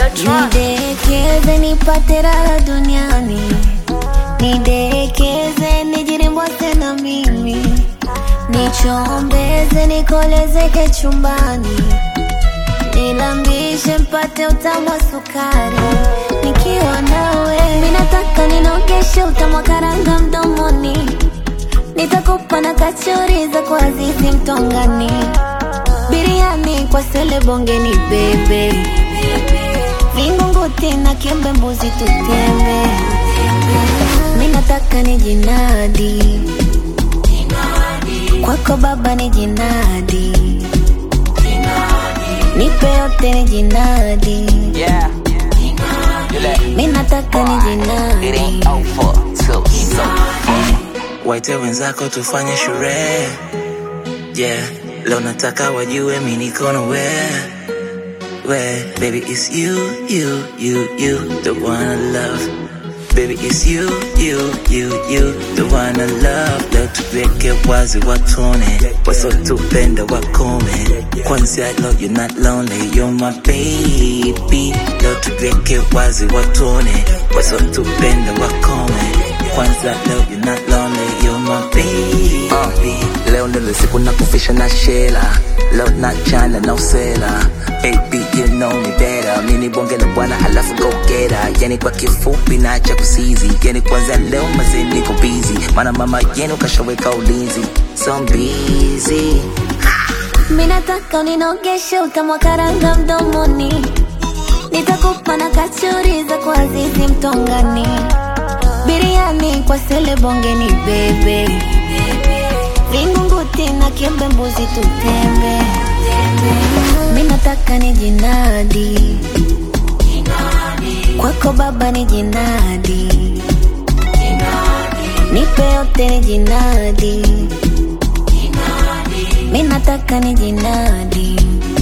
Nidekeze nipate raha duniani, nidekeze nijirimbose na mimi, nichombeze nikolezeke chumbani, nilambishe mpate utamu wa sukari. Nikiwa nawe minataka ninogeshe utamu wa karanga mdomoni, nitakupa na kachoriza kwa Azizi Mtongani, biriani kwa Sele Bongeni bebe, Vingunguti na Kiembe mbuzi tutembe. Minataka nijinadi kwako baba, nijinadi nipe yote nijinadi. Minataka nijinadi. Waite wenzako tufanye sherehe, yeah. Leo nataka wajue mimi niko na wewe, baby it's you, the one I love. Baby it's you, the one I love. Leo tuweke wazi watone, wasotupenda wakome. Kwanza leo you're not lonely, you're my baby. Leo tuweke wazi watone, wasotupenda wakome. Kwanza leo you're not lonely, you're my baby. Leo ndio siku na kufisha na shela, leo na jana na usela. Baby you know me better, mini bonge la bwana alafu go get her. Yani kwa kifupi na cha kusizi, yani kwanza leo mazee niko busy, mana mama yenu kashaweka ulinzi, so I'm busy. Minataka uninogeshe utamu wa karanga mdomoni, nitakupa na kachoriza kwa Azizi Mtongani, biriani kwa Sele Bongeni bebe, Vingunguti na Kiembe mbuzi tutembe. Minataka nijinadi kwako baba, nijinadi nipe yote nijinadi. Minataka nijinadi.